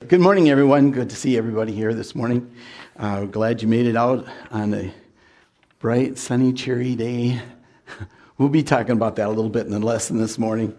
Good morning, everyone. Good to see everybody here this morning. Glad you made it out on a bright, sunny, cheery day. We'll be talking about that a little bit in the lesson this morning.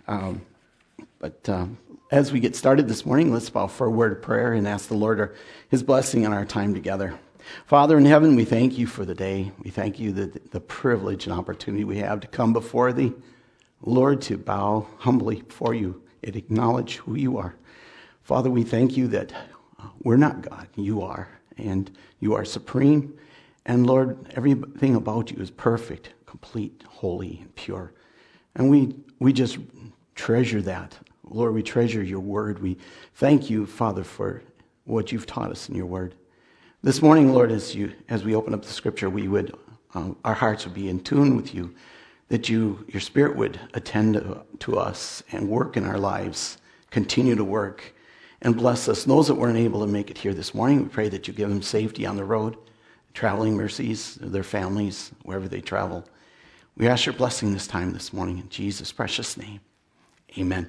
But as we get started this morning, let's bow for a word of prayer and ask the Lord His blessing on our time together. Father in heaven, we thank you for the day. We thank you the privilege and opportunity we have to come before thee, Lord, to bow humbly before you and acknowledge who you are. Father, we thank you that we're not God, you are, and you are supreme. And Lord, everything about you is perfect, complete, holy, and pure. And we just treasure that. Lord, we treasure your word. We thank you, Father, for what you've taught us in your word. This morning, Lord, as we open up the scripture, we would our hearts would be in tune with you, that your spirit would attend to us and work in our lives, continue to work, and bless us. Those that weren't able to make it here this morning, we pray that you give them safety on the road, traveling mercies, their families, wherever they travel. We ask your blessing this morning in Jesus' precious name. Amen.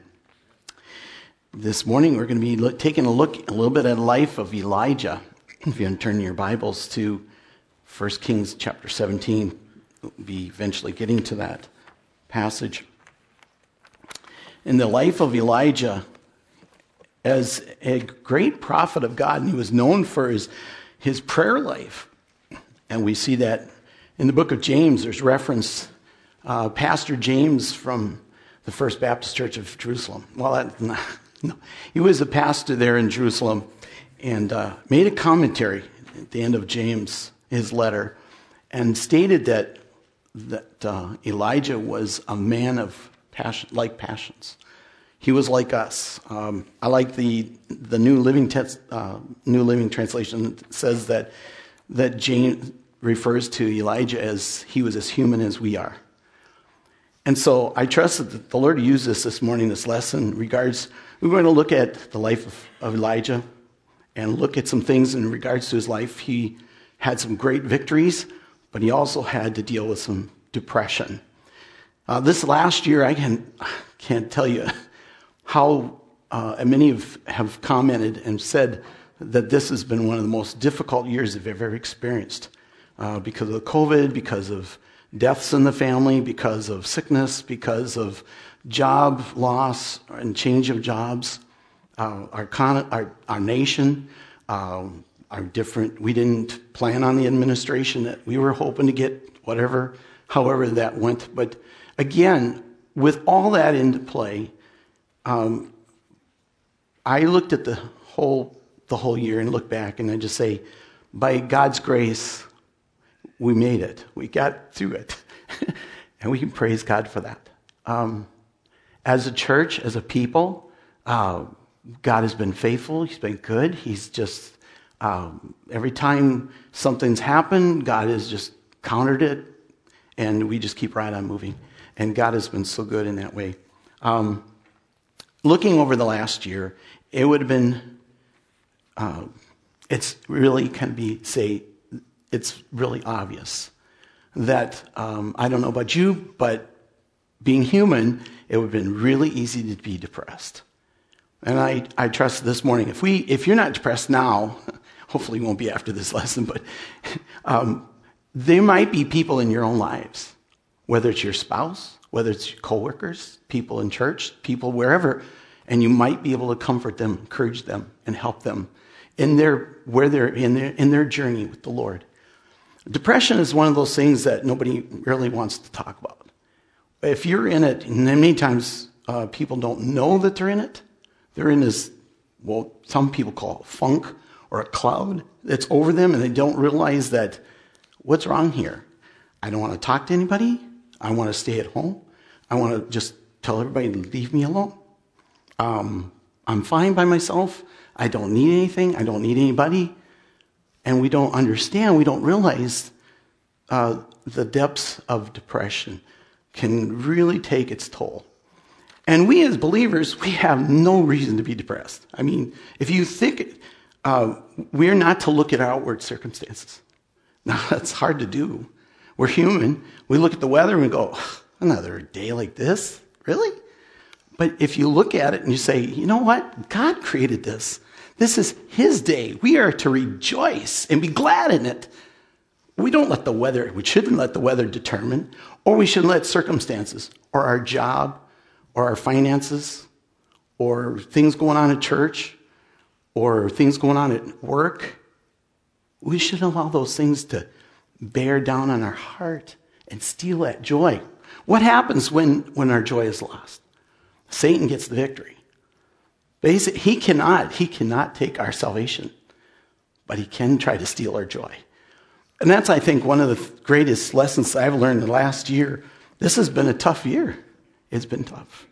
This morning, we're going to be taking a little bit at the life of Elijah. If you want to turn your Bibles to 1 Kings chapter 17, we'll be eventually getting to that passage. In the life of Elijah, as a great prophet of God, and he was known for his prayer life. And we see that in the book of James, there's reference, Pastor James from the First Baptist Church of Jerusalem. Well, he was a pastor there in Jerusalem and made a commentary at the end of James, his letter, and stated that Elijah was a man of passions. He was like us. I like the New Living Translation that says that James refers to Elijah as he was as human as we are. And so I trust that the Lord used this morning, this lesson, we're going to look at the life of Elijah and look at some things in regards to his life. He had some great victories, but he also had to deal with some depression. This last year, I can't tell you how many have commented and said that this has been one of the most difficult years they've ever experienced because of COVID, because of deaths in the family, because of sickness, because of job loss and change of jobs. Our nation are different. We didn't plan on the administration that we were hoping to get, however that went. But again, with all that into play, I looked at the whole year and looked back, and I just say, by God's grace, we made it. We got through it, and we can praise God for that. As a church, as a people, God has been faithful. He's been good. He's just every time something's happened, God has just countered it, and we just keep right on moving. And God has been so good in that way. Looking over the last year, it would have been, it's really it's really obvious that, I don't know about you, but being human, it would have been really easy to be depressed. And I trust this morning, if you're not depressed now, hopefully you won't be after this lesson, but there might be people in your own lives, whether it's your spouse, whether it's your coworkers, people in church, people wherever, and you might be able to comfort them, encourage them, and help them in their journey with the Lord. Depression is one of those things that nobody really wants to talk about. If you're in it, and many times people don't know that they're in it. They're in this, some people call it funk or a cloud that's over them, and they don't realize that what's wrong here. I don't want to talk to anybody. I want to stay at home. I want to just tell everybody to leave me alone. I'm fine by myself. I don't need anything. I don't need anybody. And we don't understand, we don't realize the depths of depression can really take its toll. And we as believers, we have no reason to be depressed. I mean, if you think, we're not to look at our outward circumstances. Now, that's hard to do. We're human. We look at the weather and we go, another day like this? Really? But if you look at it and you say, you know what? God created this. This is his day. We are to rejoice and be glad in it. We shouldn't let the weather determine, or we shouldn't let circumstances, or our job, or our finances, or things going on at church, or things going on at work. We shouldn't allow those things to bear down on our heart and steal that joy. What happens when our joy is lost? Satan gets the victory. Basically, he cannot take our salvation, but he can try to steal our joy. And that's, I think, one of the greatest lessons I've learned in the last year. This has been a tough year. It's been tough.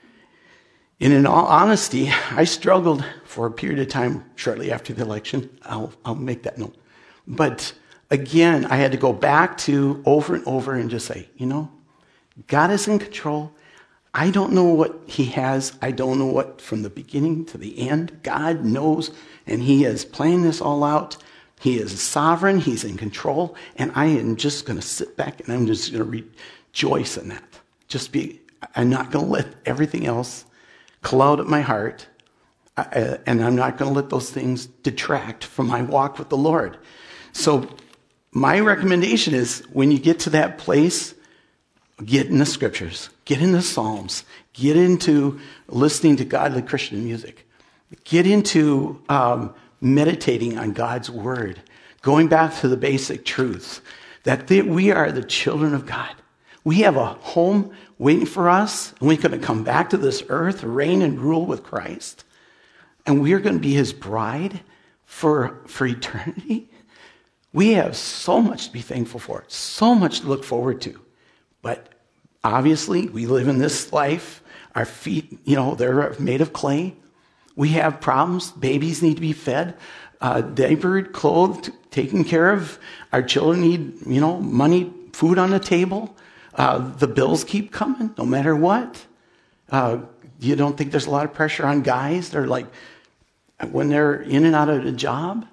And in all honesty, I struggled for a period of time shortly after the election. I'll make that note. But again, I had to go back to over and over and just say, God is in control. I don't know what he has. I don't know what from the beginning to the end. God knows, and he is playing this all out. He is sovereign. He's in control. And I am just going to sit back and I'm just going to rejoice in that. I'm not going to let everything else cloud at my heart. And I'm not going to let those things detract from my walk with the Lord. So my recommendation is when you get to that place, get in the scriptures, get in the Psalms, get into listening to godly Christian music, get into meditating on God's word, going back to the basic truths that we are the children of God. We have a home waiting for us, and we're going to come back to this earth, reign and rule with Christ, and we are going to be his bride for eternity. We have so much to be thankful for, so much to look forward to. But obviously, we live in this life. Our feet, they're made of clay. We have problems. Babies need to be fed, diapered, clothed, taken care of. Our children need, money, food on the table. The bills keep coming, no matter what. You don't think there's a lot of pressure on guys? They're like, when they're in and out of a job,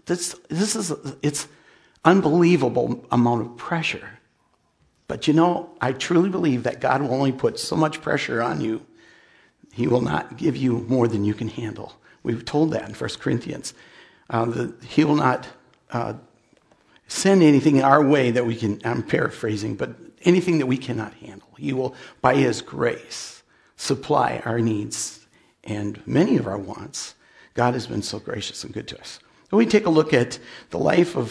it's unbelievable amount of pressure. But I truly believe that God will only put so much pressure on you. He will not give you more than you can handle. We've told that in 1 Corinthians. He will not send anything our way that we can, I'm paraphrasing, but anything that we cannot handle. He will, by his grace, supply our needs and many of our wants. God has been so gracious and good to us. So we take a look at the life of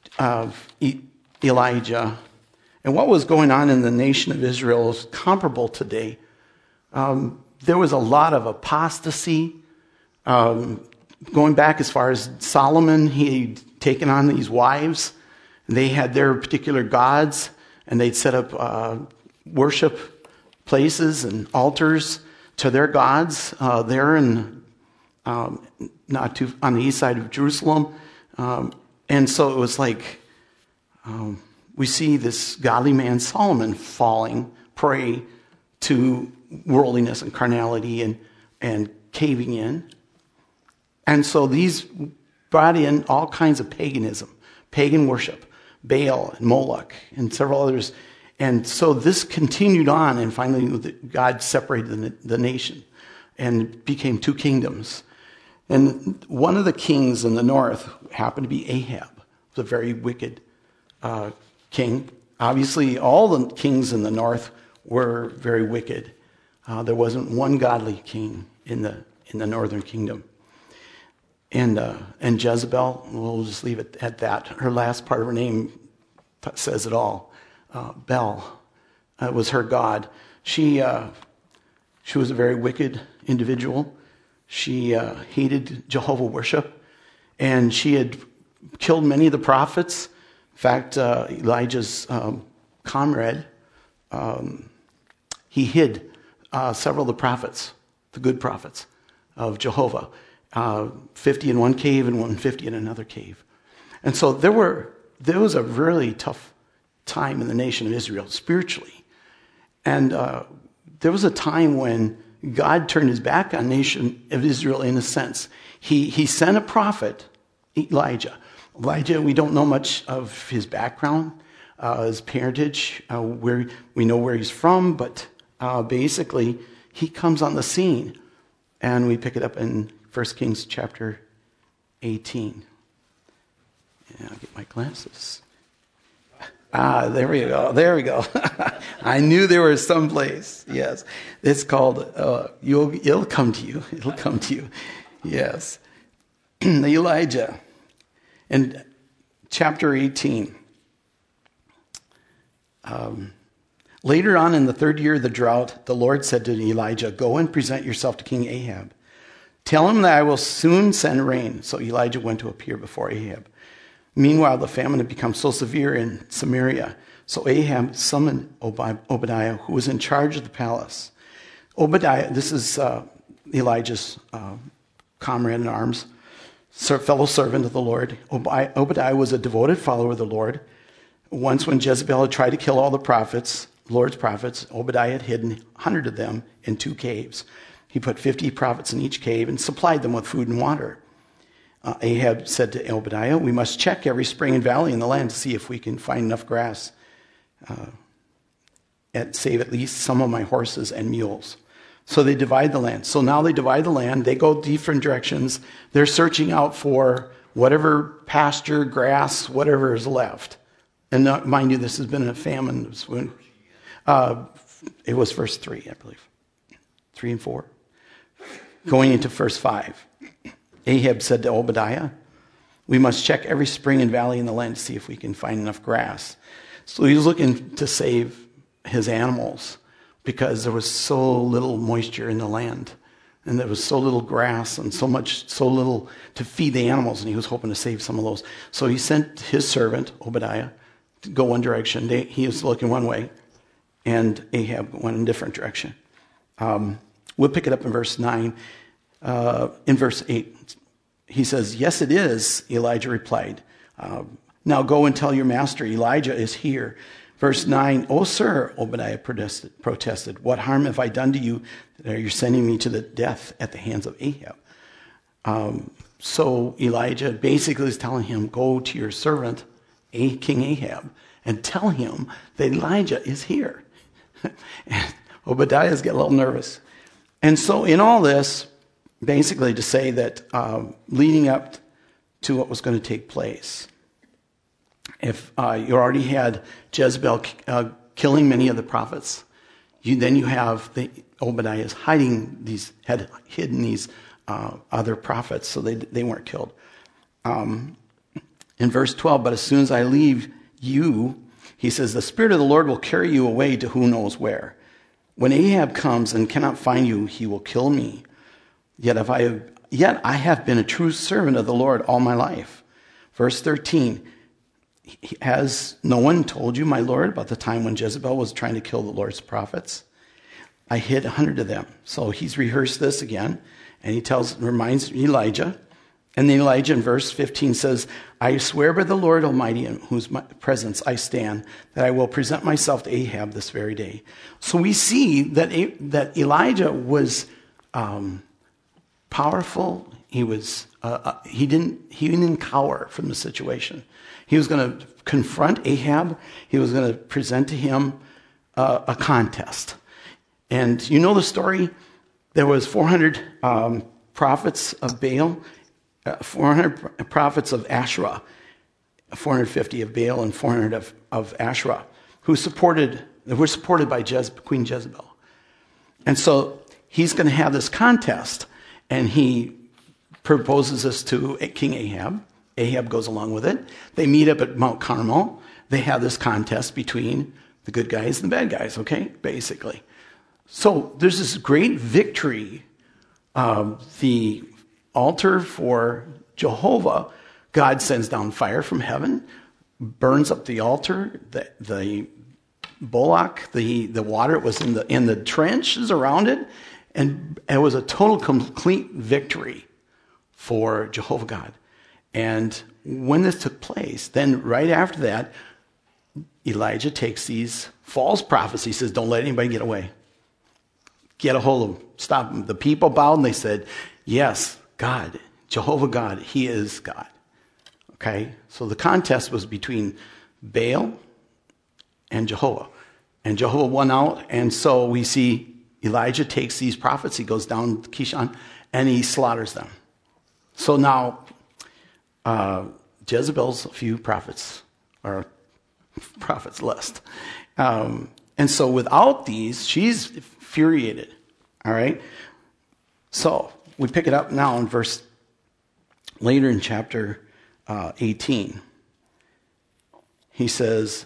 Elijah. And what was going on in the nation of Israel is comparable today. There was a lot of apostasy. Going back as far as Solomon, he'd taken on these wives. They had their particular gods, and they'd set up worship places and altars to their gods there in not too on the east side of Jerusalem. And so it was like we see this godly man Solomon falling prey to worldliness and carnality and caving in. And so these brought in all kinds of paganism, pagan worship, Baal and Moloch and several others. And so this continued on, and finally God separated the nation and became two kingdoms. And one of the kings in the north happened to be Ahab, the very wicked king. Obviously, all the kings in the north were very wicked. There wasn't one godly king in the northern kingdom. And Jezebel, we'll just leave it at that. Her last part of her name says it all. Bel was her god. She was a very wicked individual. She hated Jehovah worship, and she had killed many of the prophets. In fact, Elijah's comrade, he hid several of the prophets, the good prophets of Jehovah, 50 in one cave and 150 in another cave. And so there was a really tough time in the nation of Israel spiritually. And there was a time when God turned his back on the nation of Israel in a sense. He sent a prophet, Elijah. Elijah, we don't know much of his background, his parentage, where we know where he's from, but basically he comes on the scene. And we pick it up in 1 Kings chapter 18. Yeah, I'll get my glasses. There we go. There we go. I knew there was some place. Yes. It's called, it'll come to you. It'll come to you. Yes. Elijah. In chapter 18. Later on in the third year of the drought, the Lord said to Elijah, "Go and present yourself to King Ahab. Tell him that I will soon send rain." So Elijah went to appear before Ahab. Meanwhile, the famine had become so severe in Samaria. So Ahab summoned Obadiah, who was in charge of the palace. Obadiah, this is Elijah's comrade in arms, fellow servant of the Lord. Obadiah was a devoted follower of the Lord. Once when Jezebel had tried to kill all the prophets, Lord's prophets, Obadiah had hidden 100 of them in 2 caves. He put 50 prophets in each cave and supplied them with food and water. Ahab said to Obadiah, "We must check every spring and valley in the land to see if we can find enough grass and save at least some of my horses and mules." So they divide the land. So now they divide the land. They go different directions. They're searching out for whatever pasture, grass, whatever is left. And mind you, this has been a famine. It was verse 3, I believe. 3 and 4. Going into verse 5. Ahab said to Obadiah, "We must check every spring and valley in the land to see if we can find enough grass." So he was looking to save his animals because there was so little moisture in the land. And there was so little grass and so little to feed the animals. And he was hoping to save some of those. So he sent his servant, Obadiah, to go one direction. He was looking one way. And Ahab went in a different direction. We'll pick it up in verse 9. In verse 8, he says, "Yes, it is," Elijah replied. "Now go and tell your master, Elijah is here." Verse 9, "Oh, sir," Obadiah protested, "what harm have I done to you that you're sending me to the death at the hands of Ahab?" So Elijah basically is telling him, go to your servant, King Ahab, and tell him that Elijah is here. And Obadiah's get a little nervous. And so in all this, basically to say that leading up to what was going to take place, if you already had Jezebel killing many of the prophets, then you have Obadiah is had hidden these other prophets so they weren't killed. In verse 12, "But as soon as I leave you," he says, "the Spirit of the Lord will carry you away to who knows where. When Ahab comes and cannot find you, he will kill me. Yet I have been a true servant of the Lord all my life." Verse 13, "Has no one told you, my Lord, about the time when Jezebel was trying to kill the Lord's prophets? I hid 100 of them." So he's rehearsed this again, and he reminds Elijah. And then Elijah in verse 15 says, "I swear by the Lord Almighty, in whose presence I stand, that I will present myself to Ahab this very day." So we see that Elijah was powerful. He didn't cower from the situation. He was going to confront Ahab. He was going to present to him a contest. And you know the story. There was 400 prophets of Baal, 400 prophets of Asherah, 450 of Baal and 400 of Asherah, who were supported by Queen Jezebel. And so he's going to have this contest, and he proposes this to King Ahab. Ahab goes along with it. They meet up at Mount Carmel. They have this contest between the good guys and the bad guys, okay, basically. So there's this great victory. The altar for Jehovah, God sends down fire from heaven, burns up the altar, the bullock, the water was in the trenches around it, and it was a total, complete victory for Jehovah God. And when this took place, then right after that, Elijah takes these false prophets. He says, "Don't let anybody get away. Get a hold of them. Stop them." The people bowed and they said, "Yes, God, Jehovah God, He is God." Okay? So the contest was between Baal and Jehovah. And Jehovah won out. And so we see Elijah takes these prophets. He goes down to Kishon and he slaughters them. So now, Jezebel's a few prophets, or prophets list. And so without these, she's infuriated. All right? So we pick it up now in later in chapter 18. He says,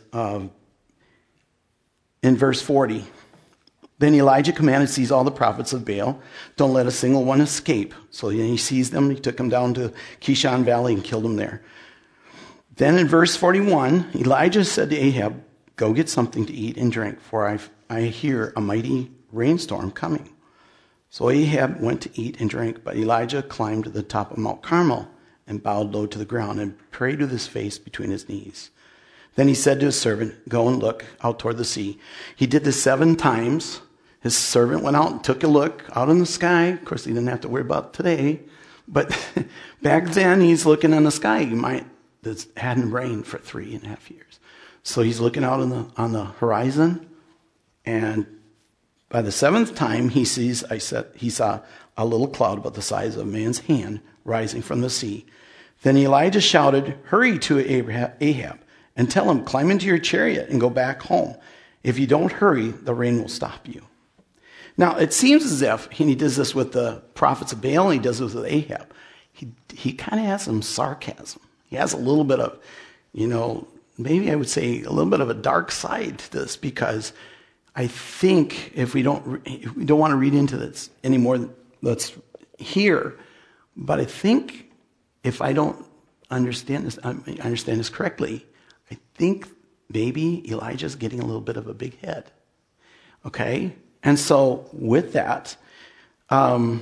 in verse 40, then Elijah commanded to seize all the prophets of Baal. Don't let a single one escape. So he seized them. He took them down to Kishon Valley and killed them there. Then in verse 41, Elijah said to Ahab, go get something to eat and drink, for I hear a mighty rainstorm coming. So Ahab went to eat and drink, but Elijah climbed to the top of Mount Carmel and bowed low to the ground and prayed with his face between his knees. Then he said to his servant, go and look out toward the sea. He did this 7 times. His servant went out and took a look out in the sky. Of course, he didn't have to worry about today. But back then, he's looking in the sky. It hadn't rained for 3.5 years. So he's looking out on the horizon. And by the 7th time, he saw a little cloud about the size of a man's hand rising from the sea. Then Elijah shouted, hurry to Ahab and tell him, climb into your chariot and go back home. If you don't hurry, the rain will stop you. Now, it seems as if he does this with the prophets of Baal and he does this with Ahab. He kind of has some sarcasm. He has a little bit of, maybe I would say a little bit of a dark side to this, because I think if we don't want to read into this anymore, let's hear. But I think if I don't understand this correctly, I think maybe Elijah's getting a little bit of a big head. Okay? And so with that, I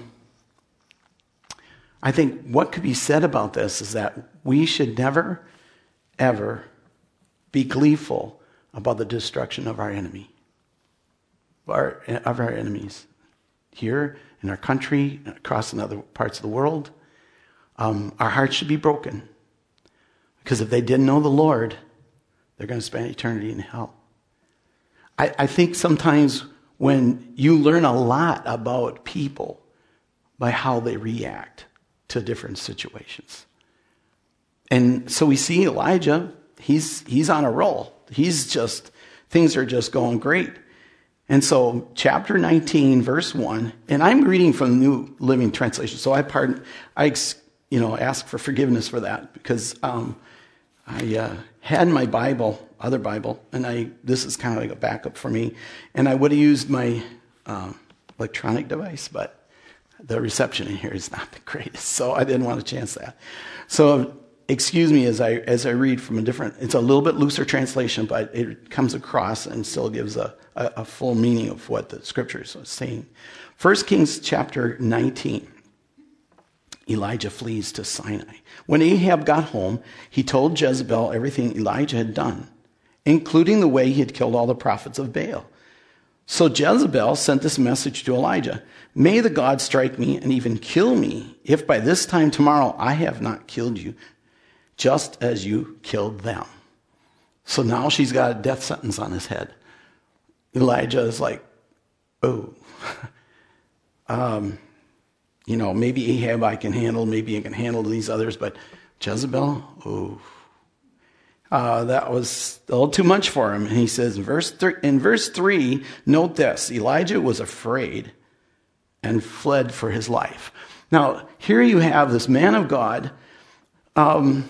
think what could be said about this is that we should never, ever be gleeful about the destruction of our enemy, of our enemies here in our country and across in other parts of the world. Our hearts should be broken, because if they didn't know the Lord, they're going to spend eternity in hell. I think sometimes when you learn a lot about people by how they react to different situations. And so we see Elijah, he's on a roll. Things are just going great. And so chapter 19, verse 1, and I'm reading from the New Living Translation, so I ask for forgiveness for that, because I had my Bible, other Bible, and this is kind of like a backup for me, and I would have used my electronic device, but the reception in here is not the greatest, so I didn't want to chance that. So excuse me as I read from it's a little bit looser translation, but it comes across and still gives a full meaning of what the scriptures are saying. 1 Kings chapter 19. Elijah flees to Sinai. When Ahab got home, he told Jezebel everything Elijah had done, including the way he had killed all the prophets of Baal. So Jezebel sent this message to Elijah, may the God strike me and even kill me, if by this time tomorrow I have not killed you, just as you killed them. So now she's got a death sentence on his head. Elijah is like, oh, maybe Ahab I can handle, maybe I can handle these others, but Jezebel, that was a little too much for him. And he says in verse 3, note this, Elijah was afraid and fled for his life. Now, here you have this man of God, and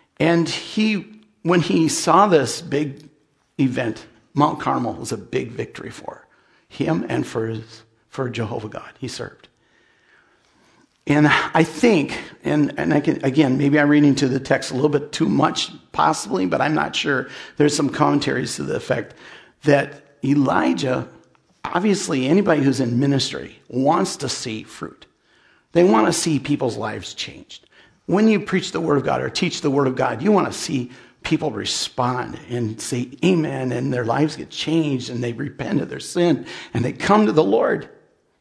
when he saw this big event, Mount Carmel was a big victory for him and for Jehovah God he served. And I think, and I can, again, maybe I'm reading to the text a little bit too much, possibly, but I'm not sure. There's some commentaries to the effect that Elijah, obviously anybody who's in ministry wants to see fruit. They want to see people's lives changed. When you preach the Word of God or teach the Word of God, you want to see people respond and say amen, and their lives get changed, and they repent of their sin, and they come to the Lord.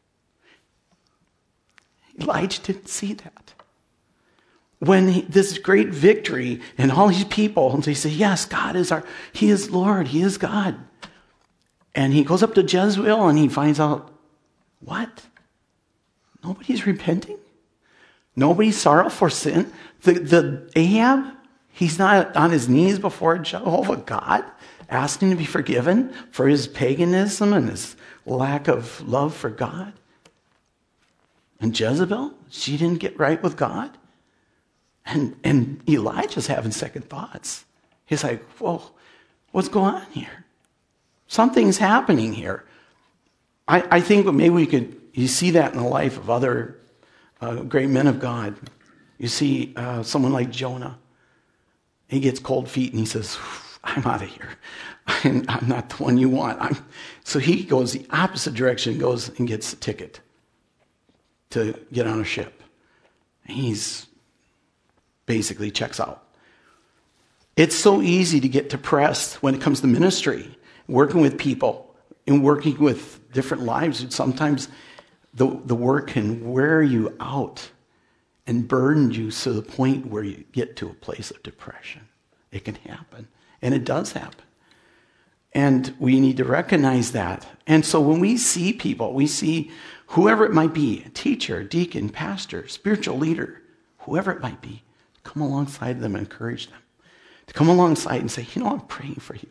Elijah didn't see that. When this great victory and all these people, and they say, yes, God is He is Lord, He is God. And he goes up to Jezreel and he finds out, what? Nobody's repenting? Nobody's sorrow for sin. The Ahab, he's not on his knees before Jehovah God, asking to be forgiven for his paganism and his lack of love for God. And Jezebel, she didn't get right with God. And Elijah's having second thoughts. He's like, whoa, what's going on here? Something's happening here. I think maybe you see that in the life of other great men of God. You see someone like Jonah. He gets cold feet and he says, I'm out of here. I'm not the one you want. So he goes the opposite direction, goes and gets a ticket to get on a ship. He's basically checks out. It's so easy to get depressed when it comes to ministry, working with people and working with different lives. Sometimes the work can wear you out and burden you to the point where you get to a place of depression. It can happen, and it does happen. And we need to recognize that. And so when we see people, we see whoever it might be, a teacher, deacon, pastor, spiritual leader, whoever it might be, come alongside them and encourage them. To come alongside and say, I'm praying for you.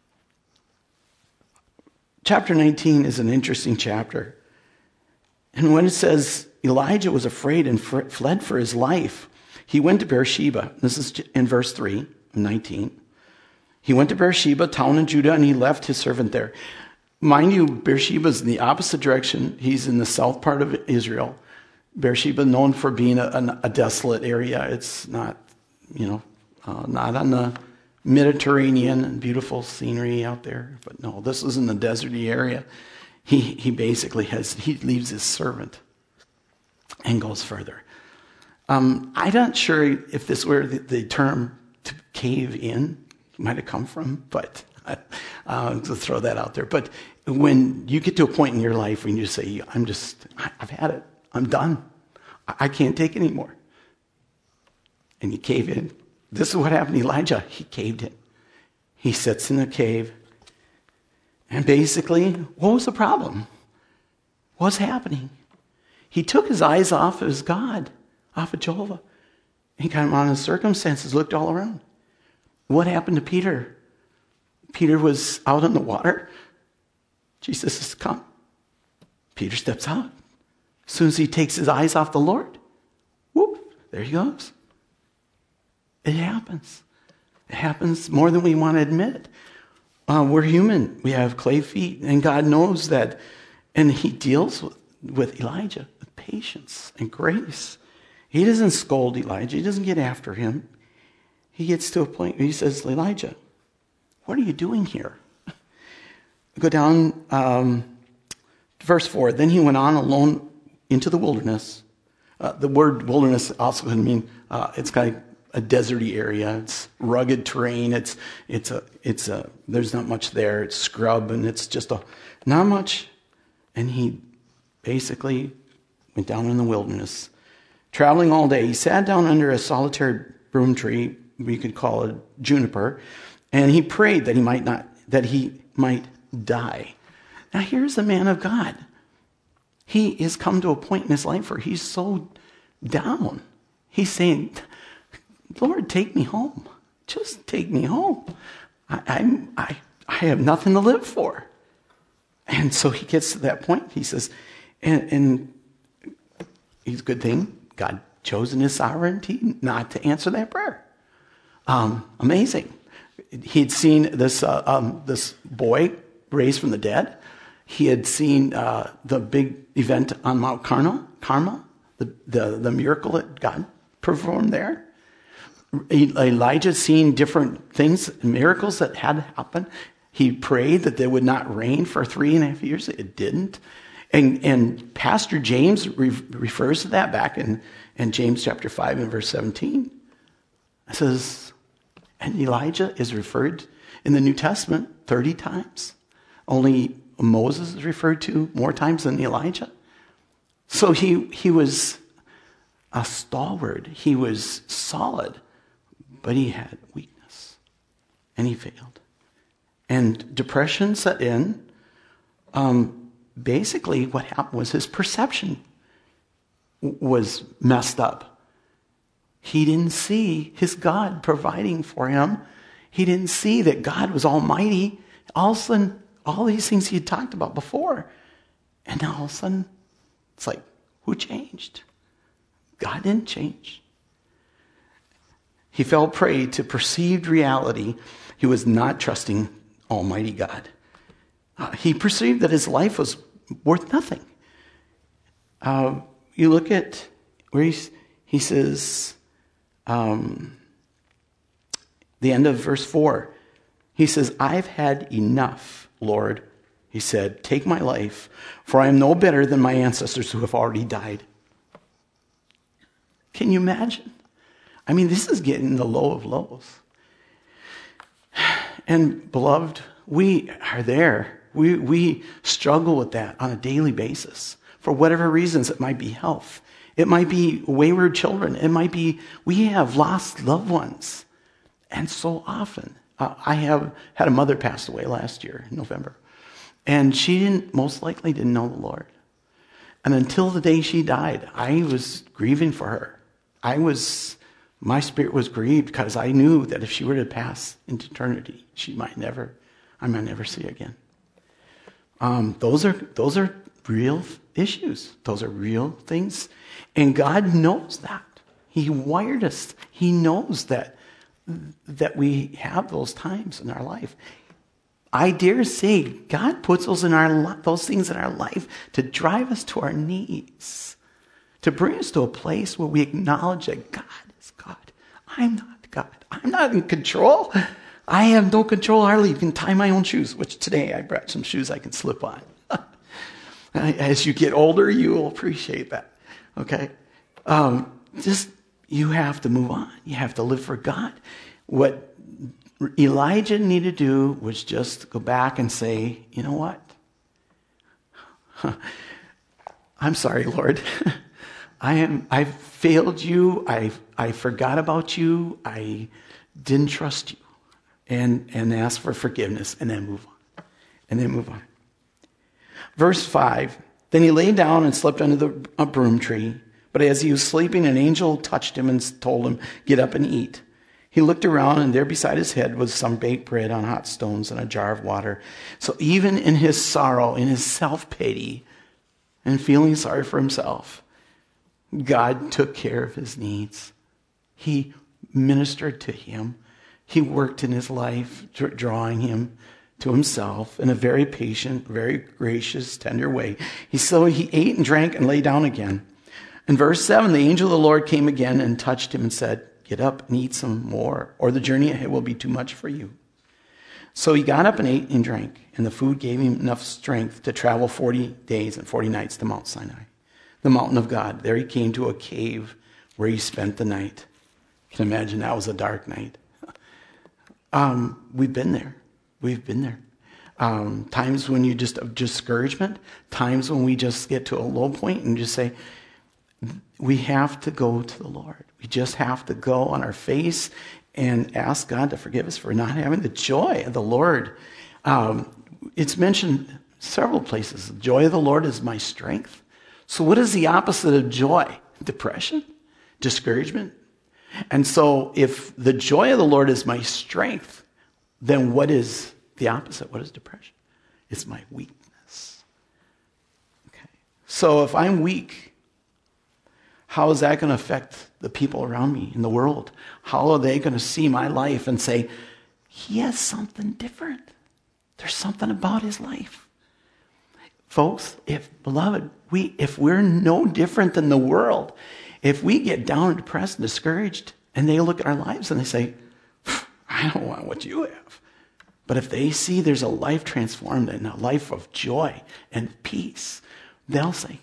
Chapter 19 is an interesting chapter. And when it says Elijah was afraid and fled for his life, he went to Beersheba. This is in verse 3, 19. He went to Beersheba, town in Judah, and he left his servant there. Mind you, Beersheba is in the opposite direction. He's in the south part of Israel. Beersheba, known for being a desolate area. It's not, not on the Mediterranean and beautiful scenery out there. But no, this is in the deserty area. He basically leaves his servant and goes further. I'm not sure if this where the term to cave in might have come from, but to throw that out there. But when you get to a point in your life when you say, I've had it. I'm done. I can't take it anymore. And you cave in. This is what happened to Elijah. He caved in. He sits in the cave. And basically, what was the problem? What's happening? He took his eyes off of his God, off of Jehovah. He got him on his circumstances, looked all around. What happened to Peter? Peter was out on the water. Jesus says, come. Peter steps out. As soon as he takes his eyes off the Lord, whoop, there he goes. It happens. It happens more than we want to admit. We're human. We have clay feet, and God knows that. And he deals with Elijah with patience and grace. He doesn't scold Elijah. He doesn't get after him. He gets to a point where he says, Elijah, what are you doing here? Go down, verse 4. Then he went on alone into the wilderness. The word wilderness also can mean it's kind of a deserty area. It's rugged terrain. There's not much there. It's scrub, and it's just not much. And he basically went down in the wilderness, traveling all day. He sat down under a solitary broom tree, we could call it juniper, and he prayed that he might die. Now here's the man of God. He has come to a point in his life where he's so down. He's saying, Lord, take me home. Just take me home. I have nothing to live for. And so he gets to that point. He says, and it's a good thing God chose in his sovereignty not to answer that prayer. Amazing. He'd seen this boy raised from the dead. He had seen the big event on Mount Carmel, the miracle that God performed there. Elijah seen different things, miracles that had happened. He prayed that there would not rain for 3.5 years. It didn't. And Pastor James refers to that back in James chapter 5 and verse 17. It says, and Elijah is referred in the New Testament 30 times. Only Moses is referred to more times than Elijah. So he was a stalwart. He was solid, but he had weakness, and he failed. And depression set in. Basically, what happened was his perception was messed up. He didn't see his God providing for him. He didn't see that God was almighty. All of a sudden, all these things he had talked about before. And now all of a sudden, it's like, who changed? God didn't change. He fell prey to perceived reality. He was not trusting Almighty God. He perceived that his life was worth nothing. You look at where he says, the end of verse 4, he says, I've had enough, Lord. He said, take my life, for I am no better than my ancestors who have already died. Can you imagine? I mean, this is getting the low of lows. And beloved, we are there. We struggle with that on a daily basis. For whatever reasons, it might be health. It might be wayward children. It might be we have lost loved ones. And so often, I have had a mother pass away last year in November. And she most likely didn't know the Lord. And until the day she died, I was grieving for her. My spirit was grieved because I knew that if she were to pass into eternity, I might never see again. Those are real issues. Those are real things. And God knows that. He wired us. He knows that we have those times in our life. I dare say God puts those things in our life to drive us to our knees, to bring us to a place where we acknowledge that God is God. I'm not God. I'm not in control. I have no control hardly. You can tie my own shoes, which today I brought some shoes I can slip on. As you get older, you will appreciate that. Okay? You have to move on. You have to live for God. What Elijah needed to do was just go back and say, you know what? I'm sorry, Lord. I failed you. I forgot about you. I didn't trust you. And ask for forgiveness and then move on. Verse 5, then he lay down and slept under a broom tree. But as he was sleeping, an angel touched him and told him, get up and eat. He looked around, and there beside his head was some baked bread on hot stones and a jar of water. So even in his sorrow, in his self-pity, and feeling sorry for himself, God took care of his needs. He ministered to him. He worked in his life, drawing him to himself in a very patient, very gracious, tender way. So he ate and drank and lay down again. In verse 7, the angel of the Lord came again and touched him and said, get up and eat some more, or the journey ahead will be too much for you. So he got up and ate and drank, and the food gave him enough strength to travel 40 days and 40 nights to Mount Sinai, the mountain of God. There he came to a cave where he spent the night. You can imagine that was a dark night. We've been there. Times when you just have discouragement, times when we just get to a low point and just say, we have to go to the Lord. We just have to go on our face and ask God to forgive us for not having the joy of the Lord. It's mentioned several places. The joy of the Lord is my strength. So what is the opposite of joy? Depression? Discouragement? And so if the joy of the Lord is my strength, then what is the opposite? What is depression? It's my weakness. Okay. So if I'm weak, how is that going to affect the people around me in the world? How are they going to see my life and say, he has something different? There's something about his life. Folks, if we're no different than the world, if we get down and depressed and discouraged and they look at our lives and they say, I don't want what you have. But if they see there's a life transformed and a life of joy and peace, they'll say,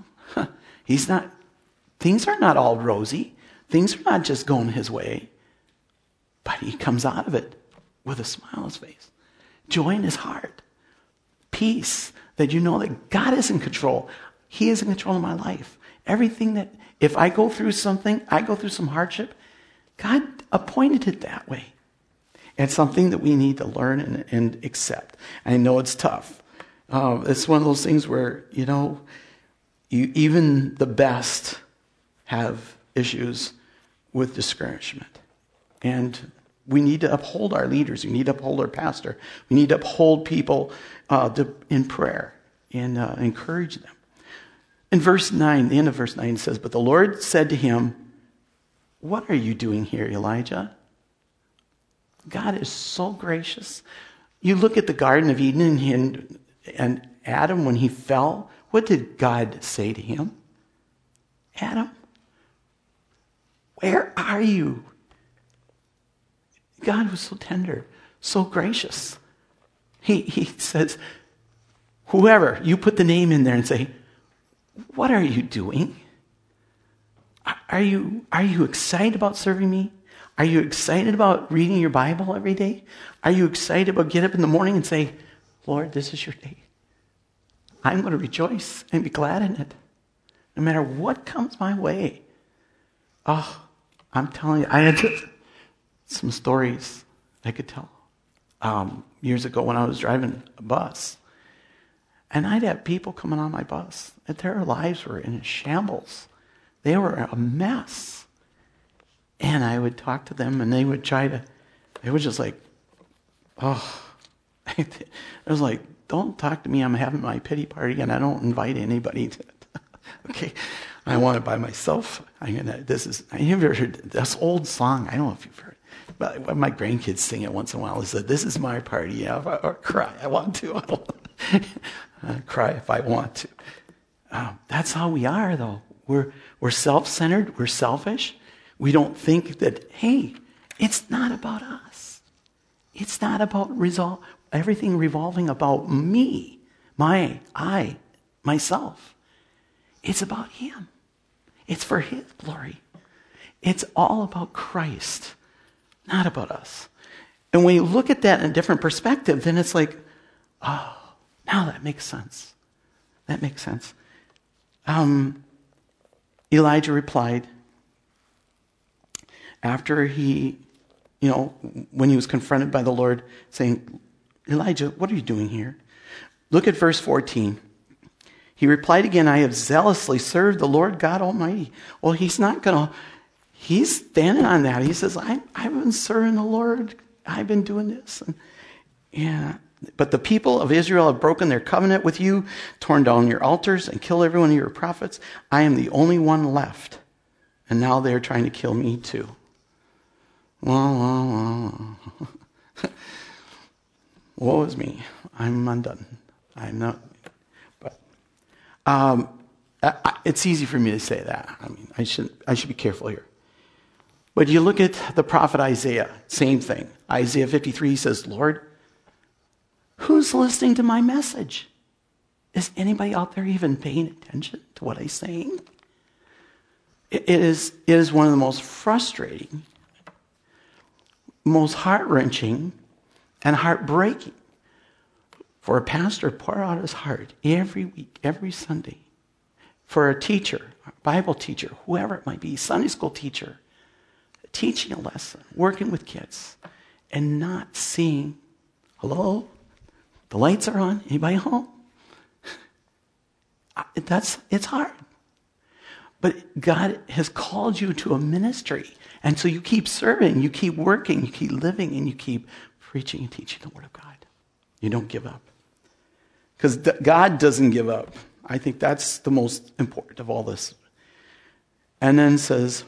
things are not all rosy. Things are not just going his way. But he comes out of it with a smile on his face. Joy in his heart. Peace. That that God is in control. He is in control of my life. Everything that, if I go through something, I go through some hardship, God appointed it that way. It's something that we need to learn and accept. I know it's tough. It's one of those things where, even the best have issues with discouragement. And we need to uphold our leaders. We need to uphold our pastor. We need to uphold people in prayer and encourage them. In verse 9, the end of verse 9 says, "But the Lord said to him, 'What are you doing here, Elijah?'" God is so gracious. You look at the Garden of Eden and Adam, when he fell, what did God say to him? "Adam, where are you?" God was so tender, so gracious. He says, whoever, you put the name in there and say, "What are you doing? Are you excited about serving me? Are you excited about reading your Bible every day? Are you excited about get up in the morning and say, 'Lord, this is your day. I'm going to rejoice and be glad in it, no matter what comes my way'?" Oh, I'm telling you, I had some stories I could tell years ago when I was driving a bus. And I'd have people coming on my bus, and their lives were in shambles. They were a mess. And I would talk to them, and they would just like, oh. It was like, "Don't talk to me. I'm having my pity party, and I don't invite anybody to it." Okay, I want it by myself. I ever heard this old song? I don't know if you've heard it, but my grandkids sing it once in a while. They said, "This is my party." Yeah, or cry. I want to. I don't cry if I want to. That's how we are, though. We're self-centered. We're selfish. We don't think that, hey, it's not about us. It's not about everything revolving about me, myself. It's about him. It's for his glory. It's all about Christ, not about us. And when you look at that in a different perspective, then it's like, oh, now that makes sense. That makes sense. Elijah replied, after when he was confronted by the Lord, saying, "Elijah, what are you doing here?" Look at verse 14. He replied again, "I have zealously served the Lord God Almighty." Well, he's standing on that. He says, I've been serving the Lord. I've been doing this. But the people of Israel have broken their covenant with you, torn down your altars, and killed every one of your prophets. I am the only one left. And now they're trying to kill me too. Well. Woe is me. I'm undone. I'm not. But it's easy for me to say that. I mean, I should be careful here. But you look at the prophet Isaiah, same thing. Isaiah 53 says, "Lord, who's listening to my message? Is anybody out there even paying attention to what I'm saying?" It is one of the most frustrating, most heart-wrenching, and heartbreaking for a pastor to pour out his heart every week, every Sunday, for a teacher, a Bible teacher, whoever it might be, Sunday school teacher, teaching a lesson, working with kids, and not seeing, "Hello? The lights are on. Anybody home?" It's hard. But God has called you to a ministry. And so you keep serving, you keep working, you keep living, and you keep preaching and teaching the Word of God. You don't give up. Because God doesn't give up. I think that's the most important of all this. And then says,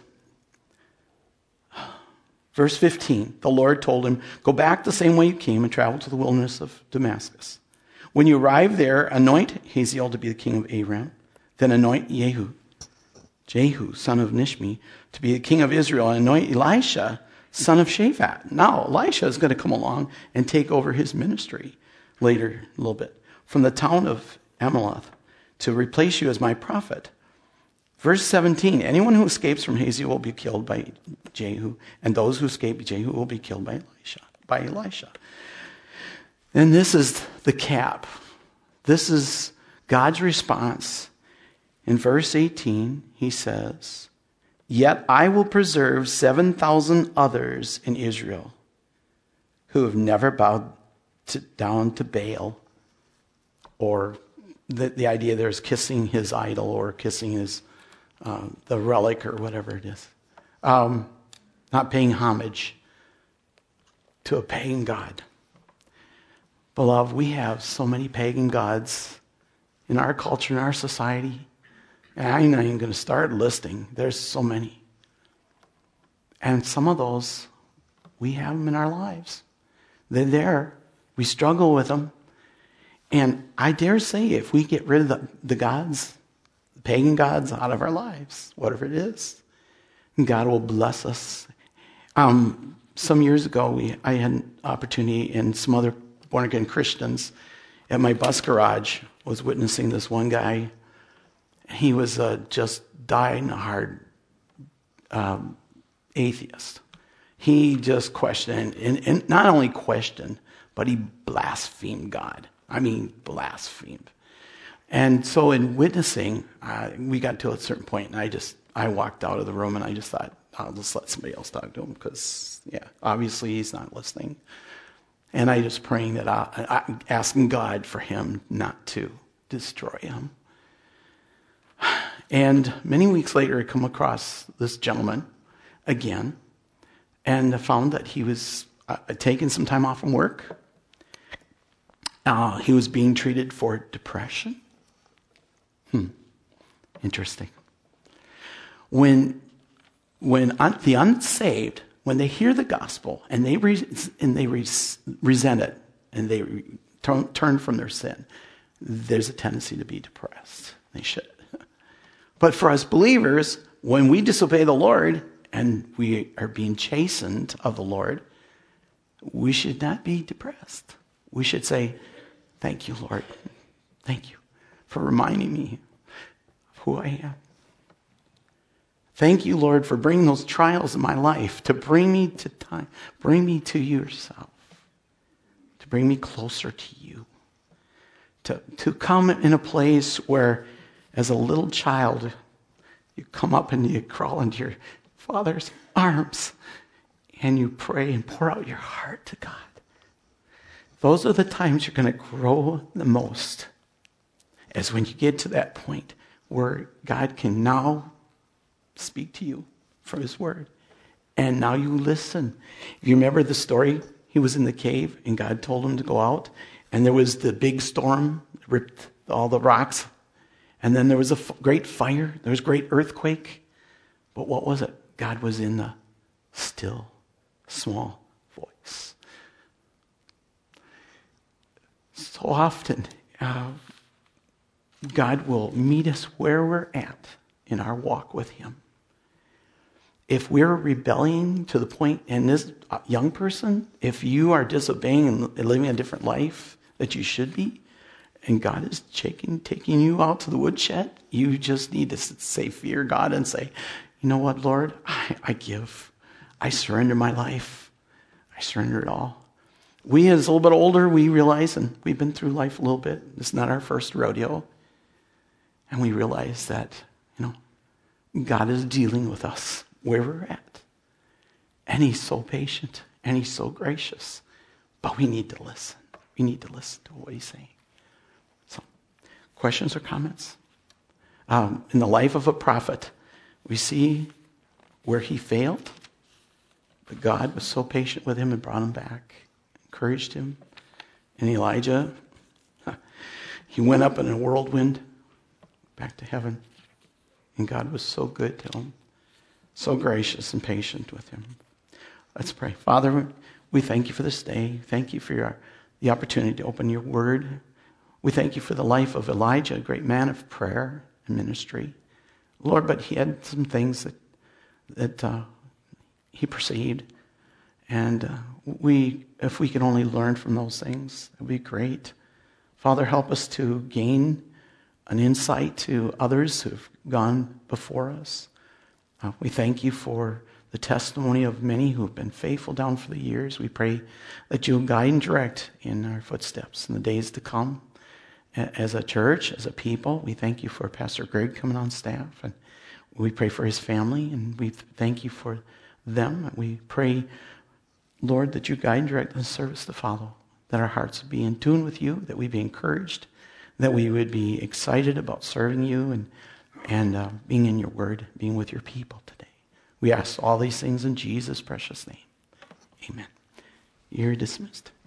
verse 15, the Lord told him, "Go back the same way you came and travel to the wilderness of Damascus. When you arrive there, anoint Hazael to be the king of Aram. Then anoint Jehu, son of Nishmi, to be the king of Israel. And anoint Elisha, son of Shaphat." Now, Elisha is going to come along and take over his ministry later a little bit. "From the town of Amaleth to replace you as my prophet." Verse 17, "Anyone who escapes from Hazael will be killed by Jehu, and those who escape Jehu will be killed by Elisha. And this is the cap. This is God's response. In verse 18, he says, "Yet I will preserve 7,000 others in Israel who have never bowed down to Baal," or the idea there's kissing his idol or kissing his the relic or whatever it is. not paying homage to a pagan god. Beloved, we have so many pagan gods in our culture, in our society. And I'm not even going to start listing. There's so many. And some of those, we have them in our lives. They're there. We struggle with them. And I dare say, if we get rid of the gods, the pagan gods out of our lives, whatever it is, God will bless us. Some years ago, I had an opportunity, and some other born-again Christians at my bus garage was witnessing this one guy. He was just dying-hard atheist. He just questioned, and not only questioned, but he blasphemed God. I mean, blasphemed. And so in witnessing, we got to a certain point, and I walked out of the room, and I just thought, I'll just let somebody else talk to him, because, obviously he's not listening. And I just praying that asking God for him not to destroy him. And many weeks later, I come across this gentleman again, and I found that he was taking some time off from work. He was being treated for depression. Interesting. When the unsaved, when they hear the gospel and they resent it and they turn from their sin, there's a tendency to be depressed. They should. But for us believers, when we disobey the Lord and we are being chastened of the Lord, we should not be depressed. We should say, thank you, Lord. Thank you for reminding me of who I am. Thank you, Lord, for bringing those trials in my life to bring me to time, bring me to yourself, to bring me closer to you, to come in a place where, as a little child, you come up and you crawl into your Father's arms and you pray and pour out your heart to God. Those are the times you're going to grow the most, as when you get to that point where God can now speak to you from his word. And now you listen. You remember the story? He was in the cave and God told him to go out. And there was the big storm, ripped all the rocks. And then there was a great fire. There was a great earthquake. But what was it? God was in the still, small voice. So often, God will meet us where we're at in our walk with him. If we're rebelling to the point, and this young person, if you are disobeying and living a different life that you should be, and God is taking you out to the woodshed, you just need to say, fear God, and say, you know what, Lord, I give. I surrender my life. I surrender it all. We, as a little bit older, we realize, and we've been through life a little bit, it's not our first rodeo, and we realize that, God is dealing with us where we're at. And he's so patient, and he's so gracious. But we need to listen. We need to listen to what he's saying. So, questions or comments? In the life of a prophet, we see where he failed, but God was so patient with him and brought him back, encouraged him. And Elijah, he went up in a whirlwind back to heaven. And God was so good to him, so gracious and patient with him. Let's pray. Father, we thank you for this day. Thank you for the opportunity to open your word. We thank you for the life of Elijah, a great man of prayer and ministry. Lord, but he had some things that he perceived. And if we can only learn from those things, it would be great. Father, help us to gain an insight to others who have gone before us. We thank you for the testimony of many who have been faithful down for the years. We pray that you'll guide and direct in our footsteps in the days to come. As a church, as a people, we thank you for Pastor Greg coming on staff, and we pray for his family, and we thank you for them. We pray, Lord, that you guide and direct the service to follow, that our hearts would be in tune with you, that we be encouraged, that we would be excited about serving you and being in your word, being with your people today. We ask all these things in Jesus' precious name. Amen. You're dismissed.